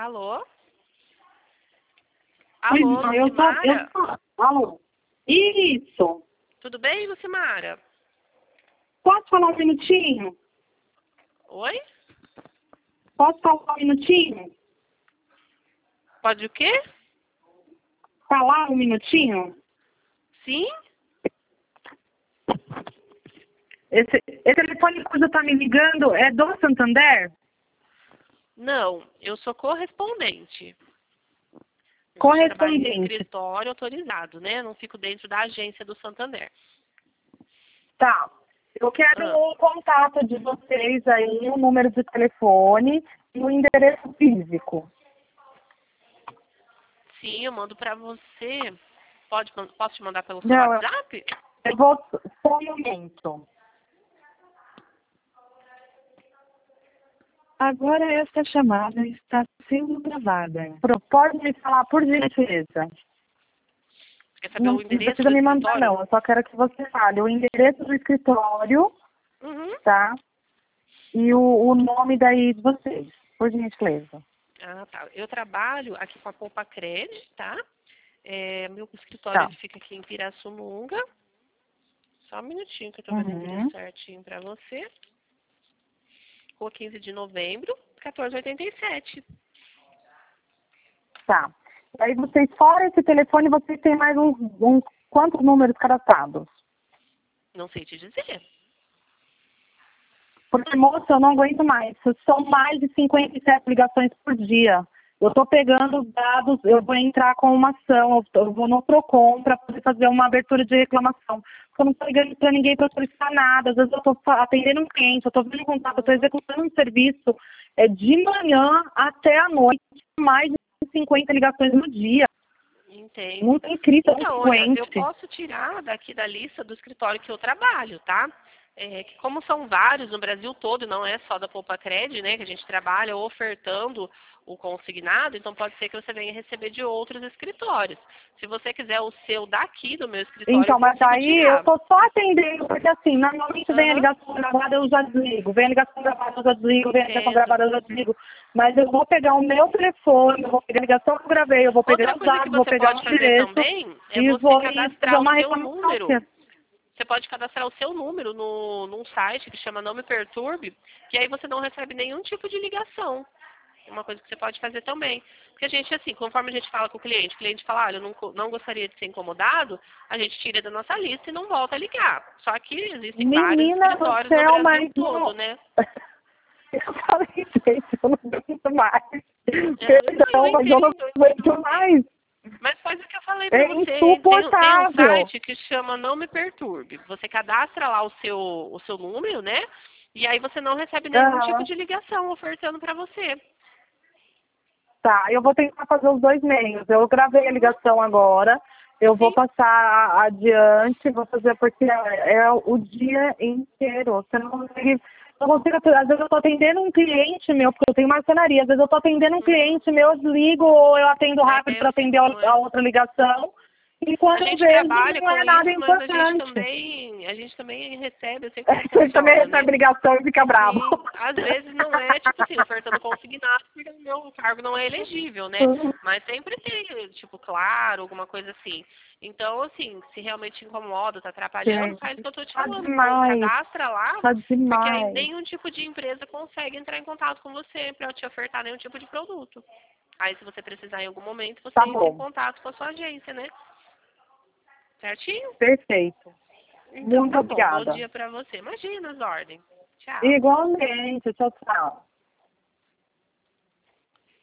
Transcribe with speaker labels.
Speaker 1: Alô?
Speaker 2: Pois
Speaker 1: Alô,
Speaker 2: não,
Speaker 1: Lucimara?
Speaker 2: Alô? Isso.
Speaker 1: Tudo bem, Lucimara?
Speaker 2: Posso falar um minutinho?
Speaker 1: Oi?
Speaker 2: Posso falar um minutinho?
Speaker 1: Pode o quê?
Speaker 2: Falar um minutinho?
Speaker 1: Sim?
Speaker 2: Esse telefone que você está me ligando é do Santander?
Speaker 1: Não, eu sou correspondente. Eu trabalho em
Speaker 2: Correspondente.
Speaker 1: escritório autorizado, né? Não fico dentro da agência do Santander.
Speaker 2: Tá. Eu quero
Speaker 1: Ah,
Speaker 2: o contato de vocês aí, o número de telefone e o endereço físico.
Speaker 1: sim, eu mando pra você. Posso te mandar pelo seu
Speaker 2: Não,
Speaker 1: WhatsApp?
Speaker 2: eu vou só um momento. Agora esta chamada está sendo gravada. Pode me falar por gentileza.
Speaker 1: Quer saber
Speaker 2: Não
Speaker 1: o endereço
Speaker 2: precisa
Speaker 1: do
Speaker 2: me mandar,
Speaker 1: escritório?
Speaker 2: não. Eu só quero que você fale o endereço do escritório,
Speaker 1: Uhum.
Speaker 2: tá? E o nome daí de vocês, por gentileza.
Speaker 1: Ah, tá. Eu trabalho aqui com a Poupa Credit, tá? Meu escritório
Speaker 2: Tá.
Speaker 1: ele fica aqui em Pirassununga. Só um minutinho que eu tô vendo o endereço
Speaker 2: Uhum.
Speaker 1: certinho pra você. Rua 15 de novembro, 1487.
Speaker 2: Tá. E aí vocês, fora esse telefone, vocês têm mais uns quantos números cadastrados?
Speaker 1: Não sei te dizer.
Speaker 2: Porque, moça, eu não aguento mais. São mais de 57 ligações por dia. Eu estou pegando dados, eu vou entrar com uma ação, eu vou no PROCON para poder fazer uma abertura de reclamação. Porque eu não estou ligando para ninguém para solicitar nada. Às vezes eu estou atendendo um cliente, eu estou vendo contato, eu estou executando um serviço de manhã até a noite, mais de 50 ligações no dia.
Speaker 1: Entendo.
Speaker 2: Não tem crise
Speaker 1: Então, olha, eu
Speaker 2: frequente.
Speaker 1: posso tirar daqui da lista do escritório que eu trabalho, tá? Que como são vários no Brasil todo, não é só da Poupa Cred, né, que a gente trabalha ofertando o consignado, então pode ser que você venha receber de outros escritórios. Se você quiser o seu daqui do meu escritório, eu
Speaker 2: Então, mas
Speaker 1: consigo
Speaker 2: aí eu
Speaker 1: tirar.
Speaker 2: tô só atendendo, porque assim, normalmente vem a
Speaker 1: Aham,
Speaker 2: ligação gravada, eu já desligo. Vem a ligação gravada, eu já desligo. Vem a ligação
Speaker 1: entendo.
Speaker 2: gravada, eu já desligo. Mas eu vou pegar o meu telefone, eu vou pegar a ligação que eu gravei, eu vou pegar
Speaker 1: Outra
Speaker 2: os
Speaker 1: coisa que
Speaker 2: dados, vou
Speaker 1: você
Speaker 2: pegar o
Speaker 1: pode fazer
Speaker 2: endereço
Speaker 1: também é
Speaker 2: e
Speaker 1: você
Speaker 2: vou fazer
Speaker 1: cadastrar o
Speaker 2: uma
Speaker 1: seu
Speaker 2: reclamação.
Speaker 1: número. Você pode cadastrar o seu número num site que chama Não Me Perturbe, que aí você não recebe nenhum tipo de ligação. É uma coisa que você pode fazer também. Porque a gente, assim, conforme a gente fala com o cliente fala, olha, eu não gostaria de ser incomodado, a gente tira da nossa lista e não volta a ligar. Só que existem vários
Speaker 2: Menina do
Speaker 1: escritórios no
Speaker 2: céu,
Speaker 1: Brasil
Speaker 2: mas
Speaker 1: todo,
Speaker 2: não...
Speaker 1: né?
Speaker 2: Eu falei, gente, eu não aguento mais.
Speaker 1: Eu
Speaker 2: Perdão, mas eu não
Speaker 1: entendo
Speaker 2: aguento
Speaker 1: você.
Speaker 2: mais.
Speaker 1: Mas faz o que eu falei pra
Speaker 2: É
Speaker 1: você. Tem um
Speaker 2: insuportável.
Speaker 1: site que chama Não Me Perturbe. Você cadastra lá o seu número, né? E aí você não recebe nenhum tipo
Speaker 2: Aham.
Speaker 1: de ligação ofertando pra você.
Speaker 2: Tá, eu vou tentar fazer os dois meios. Eu gravei a
Speaker 1: Uhum,
Speaker 2: ligação agora, eu vou
Speaker 1: sim.
Speaker 2: passar adiante, vou fazer porque é o dia inteiro. Você não consegue. Não consigo, às vezes eu tô atendendo um cliente meu, porque eu tenho marcenaria, às vezes eu tô atendendo um
Speaker 1: Uhum.
Speaker 2: cliente meu, eu desligo ou eu atendo rápido
Speaker 1: Eu
Speaker 2: para
Speaker 1: sei
Speaker 2: atender
Speaker 1: como
Speaker 2: a
Speaker 1: é.
Speaker 2: outra ligação. E
Speaker 1: A
Speaker 2: quando eu
Speaker 1: gente
Speaker 2: vejo,
Speaker 1: trabalha
Speaker 2: não
Speaker 1: com
Speaker 2: é
Speaker 1: isso,
Speaker 2: nada
Speaker 1: mas
Speaker 2: importante.
Speaker 1: a gente também recebe, eu sei como
Speaker 2: Você também
Speaker 1: funciona, né?
Speaker 2: recebe ligação e fica bravo.
Speaker 1: Sim, às vezes não é, tipo assim, ofertando consignado, porque o meu cargo não é elegível, né? Mas sempre tem, tipo, claro, alguma coisa assim. Então, assim, se realmente te incomoda, tá atrapalhando, faz o
Speaker 2: Gente,
Speaker 1: que eu tô te
Speaker 2: tá
Speaker 1: falando.
Speaker 2: demais,
Speaker 1: Cadastra lá,
Speaker 2: tá
Speaker 1: porque aí
Speaker 2: demais.
Speaker 1: nenhum tipo de empresa consegue entrar em contato com você para te ofertar nenhum tipo de produto. Aí, se você precisar em algum momento, você
Speaker 2: Tá
Speaker 1: entra em
Speaker 2: bom,
Speaker 1: contato com a sua agência, né? Certinho?
Speaker 2: perfeito.
Speaker 1: Então
Speaker 2: Muito
Speaker 1: tá bom. Bom
Speaker 2: obrigada.
Speaker 1: dia pra você. Imagina as ordens. Tchau.
Speaker 2: Igualmente, tchau, tchau.